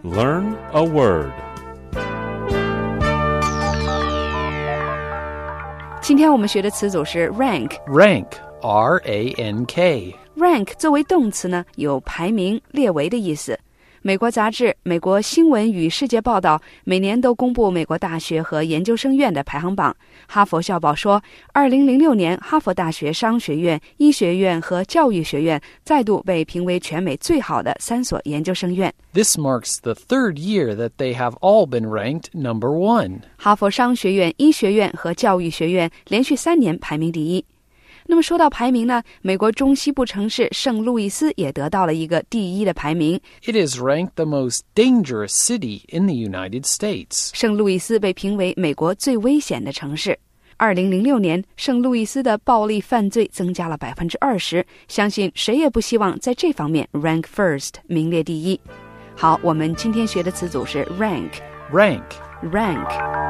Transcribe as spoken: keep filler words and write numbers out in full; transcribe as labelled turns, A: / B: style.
A: Learn a word.
B: 今天我们学的词组是 rank.
C: Rank, R A N K.
B: Rank 作为动词呢，有排名、列为的意思。美国杂志《美国新闻与世界报道》每年都公布美国大学和研究生院的排行榜。哈佛校报说，二零零六年哈佛大学商学院、医学院和教育学院再度被评为全美最好的三所研究生院。
C: This marks the third year that they have all been ranked number one.
B: 哈佛商学院、医学院和教育学院连续三年排名第一。那么说到排名呢，美国中西部城市圣路易斯也得到了一个第一的排名。
C: It is ranked the most dangerous city in the United States.
B: 圣路易斯被评为美国最危险的城市。二零零六年，圣路易斯的暴力犯罪增加了百分之二十，相信谁也不希望在这方面 rank first 名列第一。好，我们今天学的词组是 rank.
C: Rank.
B: Rank.